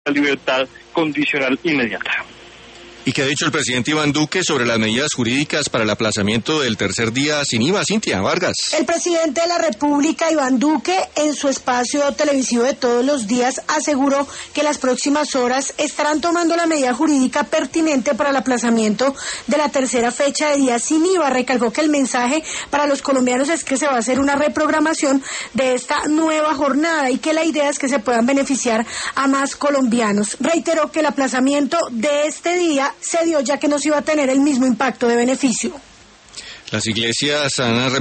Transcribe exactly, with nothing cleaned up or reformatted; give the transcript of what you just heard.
libertad condicional inmediata. ¿Y qué ha dicho el presidente Iván Duque sobre las medidas jurídicas para el aplazamiento del tercer día sin I V A, Cintia Vargas? El presidente de la República, Iván Duque, en su espacio televisivo de todos los días, aseguró que las próximas horas estarán tomando la medida jurídica pertinente para el aplazamiento de la tercera fecha de días sin I V A. Recalcó que el mensaje para los colombianos es que se va a hacer una reprogramación de esta nueva jornada y que la idea es que se puedan beneficiar a más colombianos. Reiteró que el aplazamiento de este día se dio ya que no se iba a tener el mismo impacto de beneficio. Las iglesias han